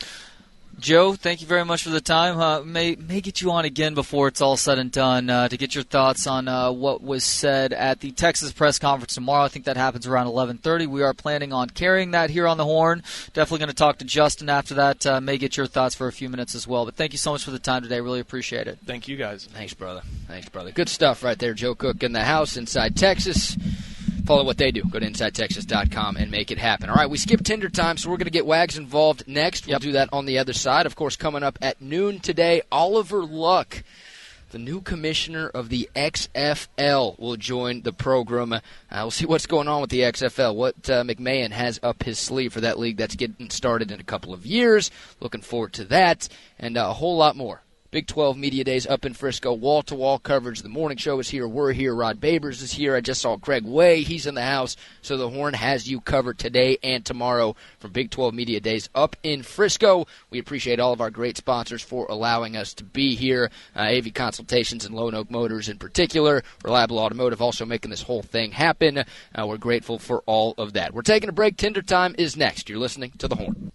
Joe, thank you very much for the time. Uh, may may get you on again before it's all said and done uh, to get your thoughts on uh, what was said at the Texas press conference tomorrow. I think that happens around eleven thirty. We are planning on carrying that here on the Horn. Definitely going to talk to Justin after that. Uh, may get your thoughts for a few minutes as well. But thank you so much for the time today. Really appreciate it. Thank you, guys. Thanks, brother. Thanks, brother. Good stuff right there. Joe Cook in the house inside Texas. Follow what they do. Go to inside texas dot com and make it happen. All right, we skipped Tinder time, so we're going to get Wags involved next. We'll yep. do that on the other side. Of course, coming up at noon today, Oliver Luck, the new commissioner of the X F L, will join the program. Uh, we'll see what's going on with the X F L, what uh, McMahon has up his sleeve for that league that's getting started in a couple of years. Looking forward to that, and uh, a whole lot more. Big twelve Media Days up in Frisco, wall-to-wall coverage. The morning show is here. We're here. Rod Babers is here. I just saw Craig Way. He's in the house. So the Horn has you covered today and tomorrow from Big twelve Media Days up in Frisco. We appreciate all of our great sponsors for allowing us to be here. Uh, A V Consultations and Lone Oak Motors in particular. Reliable Automotive also making this whole thing happen. Uh, we're grateful for all of that. We're taking a break. Tinder time is next. You're listening to the Horn.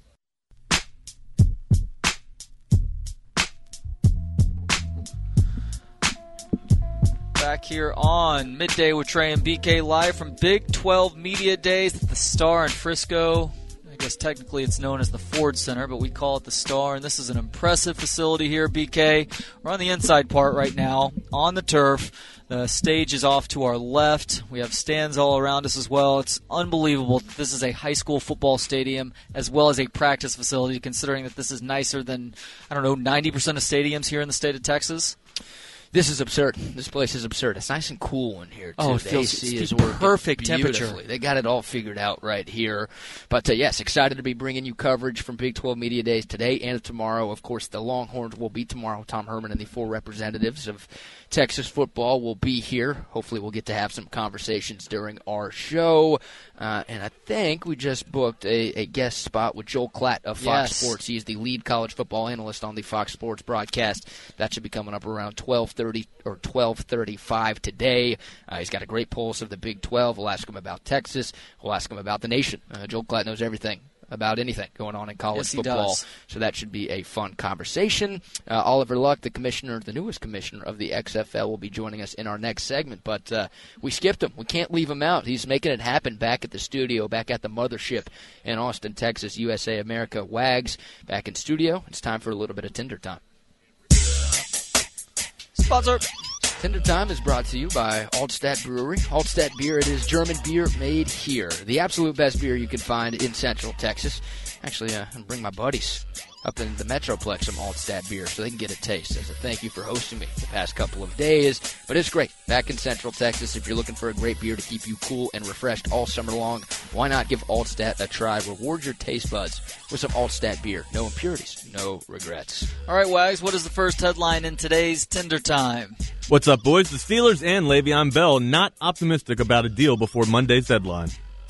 Back here on Midday with Trey and B K, live from Big twelve Media Days at the Star in Frisco. I guess technically it's known as the Ford Center, but we call it the Star, and this is an impressive facility here, B K. We're on the inside part right now, on the turf. The stage is off to our left. We have stands all around us as well. It's unbelievable that this is a high school football stadium as well as a practice facility, considering that this is nicer than, I don't know, ninety percent of stadiums here in the state of Texas. This is absurd. This place is absurd. It's nice and cool in here, too. Oh, it the feels A C it's is working perfect beautifully. temperature. They got it all figured out right here. But, uh, yes, excited to be bringing you coverage from Big twelve Media Days today and tomorrow. Of course, the Longhorns will be tomorrow. Tom Herman and the four representatives of Texas football will be here. Hopefully we'll get to have some conversations during our show. Uh, and I think we just booked a, a guest spot with Joel Klatt of Fox Yes. Sports. He's the lead college football analyst on the Fox Sports broadcast. That should be coming up around twelve thirty or twelve thirty-five today. Uh, he's got a great pulse of the Big twelve. We'll ask him about Texas. We'll ask him about the nation. Uh, Joel Klatt knows everything about anything going on in college Yes, he football. does. So that should be a fun conversation. Uh, Oliver Luck, the commissioner, the newest commissioner of the X F L, will be joining us in our next segment. But uh, we skipped him. We can't leave him out. He's making it happen back at the studio, back at the mothership in Austin, Texas. U S A America Wags back in studio. It's time for a little bit of Tinder Time. Sponsor. Tinder Time is brought to you by Altstadt Brewery. Altstadt beer, it is German beer made here. The absolute best beer you can find in Central Texas. Actually, uh, I'm going to bring my buddies up in the Metroplex some Altstadt beer so they can get a taste as a thank you for hosting me the past couple of days. But it's great. Back in Central Texas, if you're looking for a great beer to keep you cool and refreshed all summer long, why not give Altstadt a try? Reward your taste buds with some Altstadt beer. No impurities, no regrets. All right, Wags, what is the first headline in today's Tinder Time? What's up, boys? The Steelers and Le'Veon Bell not optimistic about a deal before Monday's deadline.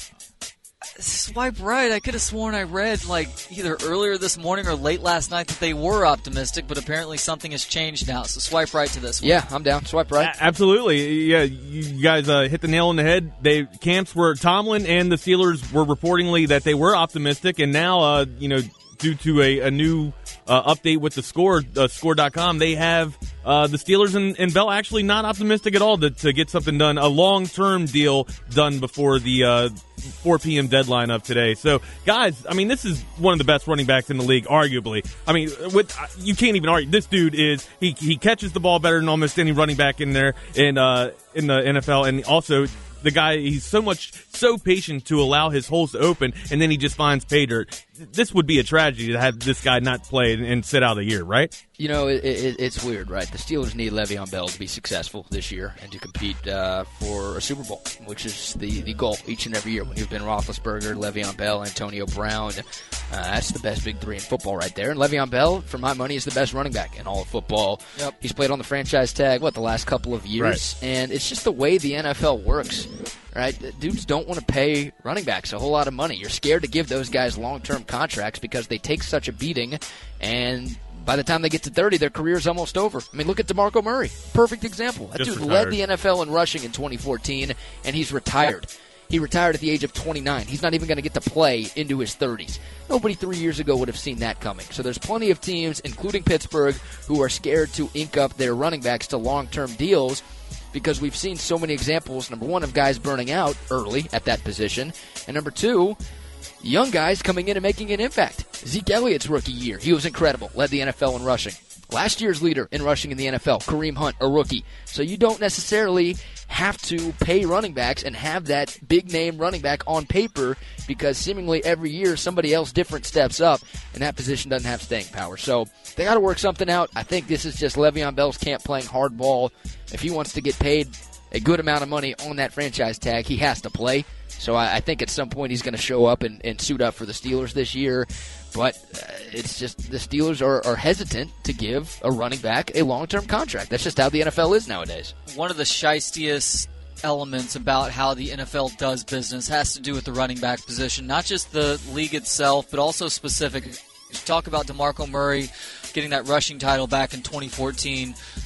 Swipe right. I could have sworn I read like either earlier this morning or late last night that they were optimistic, but apparently something has changed now. So swipe right to this one. Yeah, I'm down. Swipe right. A- absolutely. Yeah, you guys uh, hit the nail on the head. They camps were Tomlin and the Steelers were reportingly that they were optimistic, and now, uh, you know, due to a, a new uh, update with the score, uh, score dot com, they have uh, the Steelers and, and Bell actually not optimistic at all to, to get something done, a long-term deal done before the uh, four p.m. deadline of today. So, guys, I mean, this is one of the best running backs in the league, arguably. I mean, with you can't even argue. This dude is he he catches the ball better than almost any running back in there in uh, in the N F L, and also the guy, he's so much, so patient to allow his holes to open, and then he just finds pay dirt. This would be a tragedy to have this guy not play and, and sit out a year, right? You know, it, it, it's weird, right? The Steelers need Le'Veon Bell to be successful this year and to compete uh, for a Super Bowl, which is the, the goal each and every year. When you've been Roethlisberger, Le'Veon Bell, Antonio Brown, uh, that's the best big three in football right there. And Le'Veon Bell, for my money, is the best running back in all of football. Yep. He's played on the franchise tag, what, the last couple of years? Right. And it's just the way the N F L works. Right, dudes don't want to pay running backs a whole lot of money. You're scared to give those guys long-term contracts because they take such a beating, and by the time they get to thirty, their career's almost over. I mean, look at DeMarco Murray. Perfect example. That Just dude retired. led the N F L in rushing in twenty fourteen, and he's retired. He retired at the age of twenty-nine. He's not even going to get to play into his thirties. Nobody three years ago would have seen that coming. So there's plenty of teams, including Pittsburgh, who are scared to ink up their running backs to long-term deals because we've seen so many examples, number one, of guys burning out early at that position, and number two, young guys coming in and making an impact. Zeke Elliott's rookie year, he was incredible, led the N F L in rushing. Last year's leader in rushing in the N F L, Kareem Hunt, a rookie. So you don't necessarily have to pay running backs and have that big-name running back on paper because seemingly every year somebody else different steps up, and that position doesn't have staying power. So they got to work something out. I think this is just Le'Veon Bell's camp playing hardball. If he wants to get paid a good amount of money on that franchise tag, he has to play. So I, I think at some point he's going to show up and, and suit up for the Steelers this year. But uh, it's just the Steelers are, are hesitant to give a running back a long-term contract. That's just how the N F L is nowadays. One of the shystiest elements about how the N F L does business has to do with the running back position, not just the league itself, but also specific. You talk about DeMarco Murray getting that rushing title back in twenty fourteen.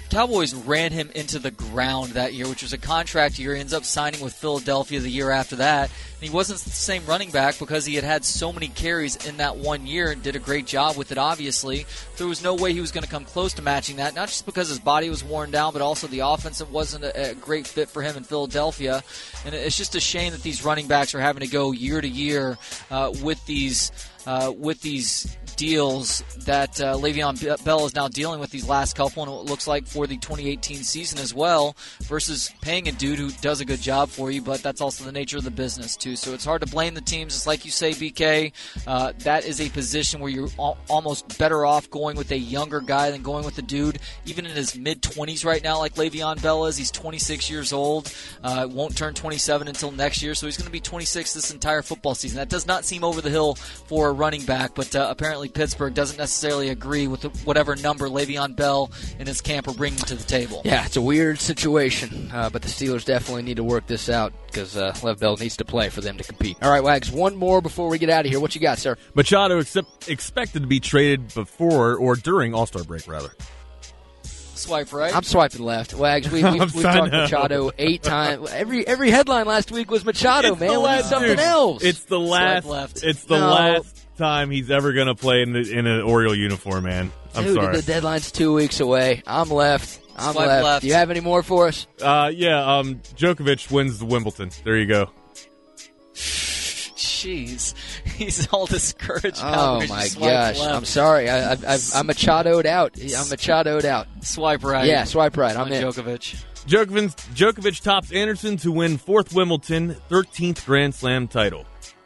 Cowboys ran him into the ground that year, which was a contract year. He ends up signing with Philadelphia the year after that. And he wasn't the same running back because he had had so many carries in that one year and did a great job with it, obviously. There was no way he was going to come close to matching that, not just because his body was worn down, but also the offense wasn't a, a great fit for him in Philadelphia. And it's just a shame that these running backs are having to go year to year uh, with these uh, with these deals that uh, Le'Veon Bell is now dealing with these last couple, and it looks like for the twenty eighteen season as well, versus paying a dude who does a good job for you, but that's also the nature of the business too. So it's hard to blame the teams. It's like you say, B K, uh, that is a position where you're al- almost better off going with a younger guy than going with a dude, even in his mid-twenties right now, like Le'Veon Bell is. He's twenty-six years old, uh, won't turn twenty-seven until next year, so he's going to be twenty-six this entire football season. That does not seem over the hill for a running back, but uh, apparently Pittsburgh doesn't necessarily agree with the, whatever number Le'Veon Bell and his camp are bringing to the table. Yeah, it's a weird situation, uh, but the Steelers definitely need to work this out because uh, Lev Bell needs to play for them to compete. All right, Wags, one more before we get out of here. What you got, sir? Machado accept, expected to be traded before or during All-Star break, rather. Swipe right. I'm swiping left. Wags, we, we've, we've talked Machado eight times. Every every headline last week was Machado, It's man. the We need last- something dude, else. It's the last. left. It's the No. last time he's ever going to play in, the, in an Oriole uniform, man. I'm Dude, sorry. the deadline's two weeks away. I'm left. I'm Swipe left. left. Do you have any more for us? Uh, yeah, um, Djokovic wins the Wimbledon. There you go. Jeez, he's all discouraged. now Oh, because you my swiped gosh. left. I'm sorry. I, I, I've, I'm Machado'd out. I'm Machado'd out. Swipe right. Yeah, swipe right. I'm on in. Djokovic. Djokovic, Djokovic tops Anderson to win fourth Wimbledon, thirteenth Grand Slam title.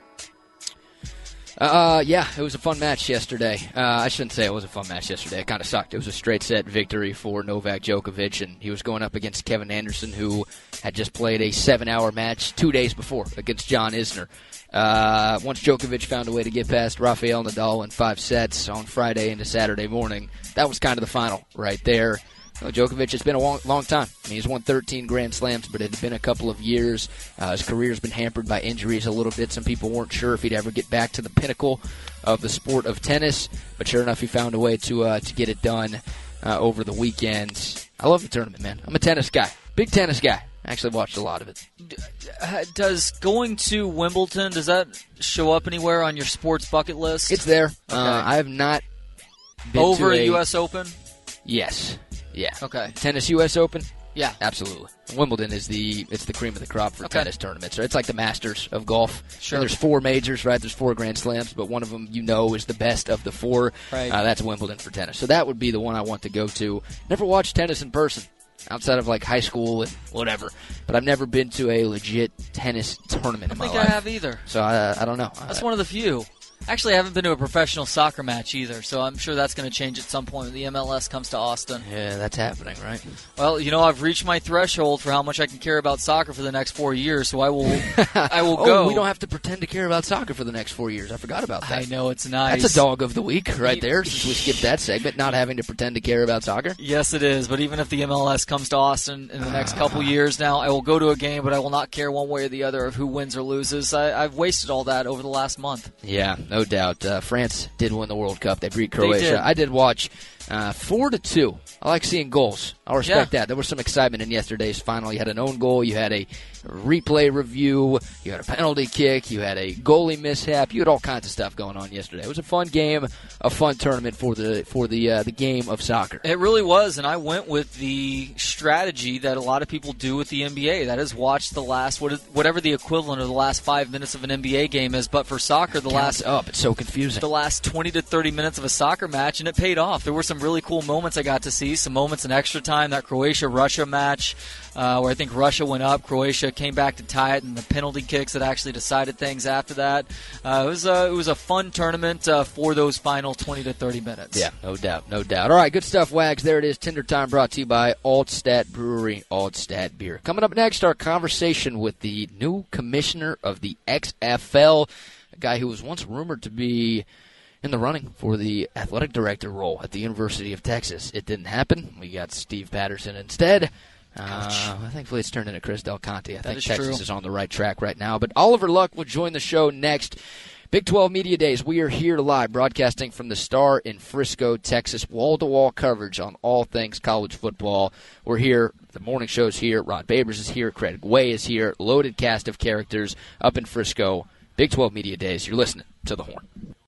Uh, yeah, it was a fun match yesterday. Uh, I shouldn't say it was a fun match yesterday. It kind of sucked. It was a straight set victory for Novak Djokovic, and he was going up against Kevin Anderson, who had just played a seven-hour match two days before against John Isner. Uh, once Djokovic found a way to get past Rafael Nadal in five sets on Friday into Saturday morning, that was kind of the final right there. You know, Djokovic, it's been a long, long time. I mean, he's won thirteen Grand Slams, but it had been a couple of years. Uh, his career's been hampered by injuries a little bit. Some people weren't sure if he'd ever get back to the pinnacle of the sport of tennis, but sure enough, he found a way to uh, to get it done uh, over the weekend. I love the tournament, man. I'm a tennis guy. Big tennis guy. I actually watched a lot of it. Uh, Does going to Wimbledon, does that show up anywhere on your sports bucket list? It's there. Okay. Uh, I have not been over to a a U S Open? Yes. Yeah. Okay. Tennis U S Open? Yeah. Absolutely. Wimbledon is the it's the cream of the crop for Okay. tennis tournaments. It's like the Masters of golf. Sure. And there's four majors, right? There's four Grand Slams, but one of them you know is the best of the four. Right. Uh, that's Wimbledon for tennis. So that would be the one I want to go to. Never watched tennis in person outside of like high school and whatever, but I've never been to a legit tennis tournament I in don't think my I life. have either. So I, I don't know. That's I, one of the few. Actually, I haven't been to a professional soccer match either, so I'm sure that's going to change at some point when the M L S comes to Austin. Yeah, that's happening, right? Well, you know, I've reached my threshold for how much I can care about soccer for the next four years, so I will I will oh, go. we don't have to pretend to care about soccer for the next four years. I forgot about that. I know, it's nice. That's a dog of the week right there, since we skipped that segment, not having to pretend to care about soccer. Yes, it is, but even if the M L S comes to Austin in the next couple years now, I will go to a game, but I will not care one way or the other of who wins or loses. I, I've wasted all that over the last month. Yeah, no doubt. Uh, France did win the World Cup. They beat Croatia. They did. I did watch uh, four to two. I like seeing goals. I'll respect Yeah. that. There was some excitement in yesterday's final. You had an own goal. You had a replay review. You had a penalty kick. You had a goalie mishap. You had all kinds of stuff going on yesterday. It was a fun game, a fun tournament for the for the uh, the game of soccer. It really was, and I went with the strategy that a lot of people do with the N B A. That is watch the last, what is, whatever the equivalent of the last five minutes of an N B A game is, but for soccer, the Counts last up. It's so confusing. the last twenty to thirty minutes of a soccer match, and it paid off. There were some really cool moments I got to see, some moments in extra time, that Croatia-Russia match uh, where I think Russia went up, Croatia came back to tie it, and the penalty kicks that actually decided things after that. Uh, it was a, it was a fun tournament uh, for those final twenty to thirty minutes. Yeah, no doubt, no doubt. All right, good stuff, Wags. There it is, Tinder Time, brought to you by Altstadt Brewery, Altstadt Beer. Coming up next, our conversation with the new commissioner of the X F L, a guy who was once rumored to be in the running for the athletic director role at the University of Texas. It didn't happen. We got Steve Patterson instead. Uh, thankfully, it's turned into Chris Del Conte. I think is Texas true. is on the right track right now. But Oliver Luck will join the show next. Big twelve Media Days, we are here live, broadcasting from the Star in Frisco, Texas. Wall-to-wall coverage on all things college football. We're here. The morning show's here. Rod Babers is here. Craig Way is here. Loaded cast of characters up in Frisco. Big twelve Media Days. You're listening to The Horn.